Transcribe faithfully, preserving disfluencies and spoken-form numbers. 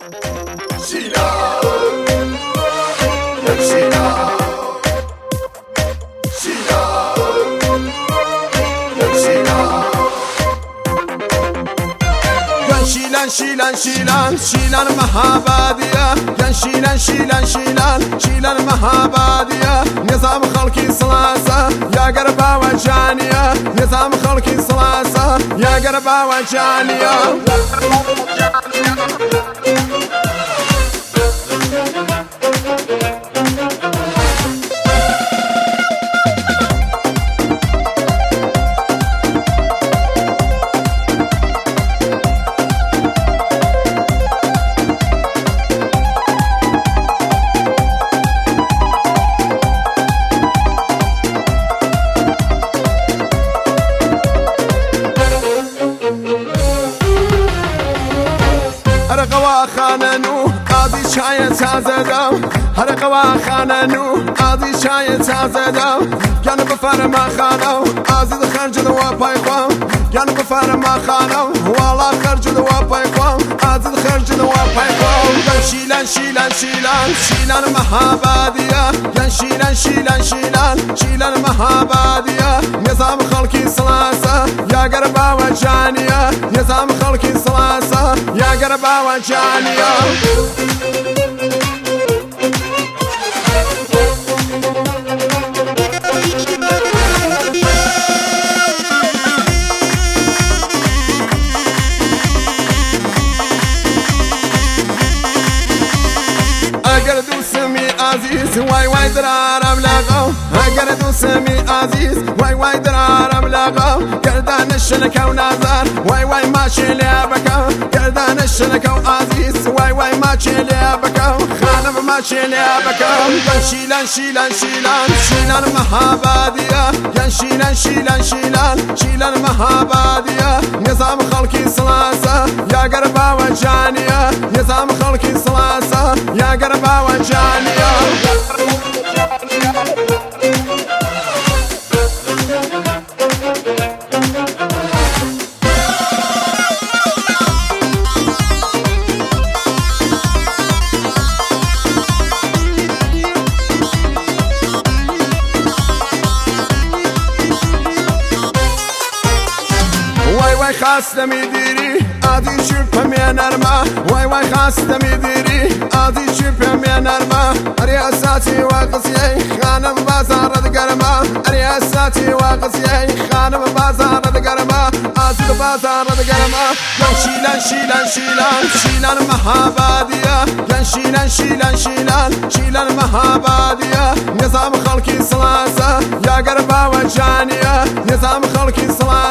شیلان شیلان شیلان شیلان مهابادیه ین شیلان شیلان شیلان شیلان مهابادیه نظام خلقی سلاسه یا گربا و جانیه نظام خلقی سلاسه یا گربا و جانیه هر قوا خاننو قاضی چای تازه دم هر قوا خاننو قاضی چای تازه دم یعنی بفرما خانو عزیز خرج دو پای خوام یعنی بفرما خانو والا خرج دو پای خوام عزیز خرج دو پای خوام شیلان شیلان شیلان شیلان مهابادیه ین شیلان شیلان شیلان شیلان مهابادیه نظام خلقی سلاسه یا گربا و جانیه نظام خلقی سلاسه یا گربا و جانیه اگر دوستمی عزیز وای وای درارم لقو اگر دوستمی عزیز وای وای درارم لقو گردنش لکو نظر وای وای ماشی لبکو گردنش لکو عزیز وای وای ماشی لبکو خانم ماشی لبکو شیلان شیلان شیلان شیلان مهابادیه ین شیلان شیلان شیلان شیلان مهابادیه نظام خلقی سلاسه یا گربا و جانیه نظام خلقی سلاسه یا گربا و جانیه وای وای خسته میدیری عادی چوب میانرما وای وای خسته میدیری عادی چوب میانرما ریاستی و قصیه خانم بازار دگرما ریاستی و قصیه خانم بازار دگرما عادی بازار دگرما ین شیلان شیلان شیلان شیلان مهابادیه ین شیلان شیلان شیلان شیلان مهابادیه نظام خلقی سلاسه یا گربا و جانیه نظام خلقی سلاسه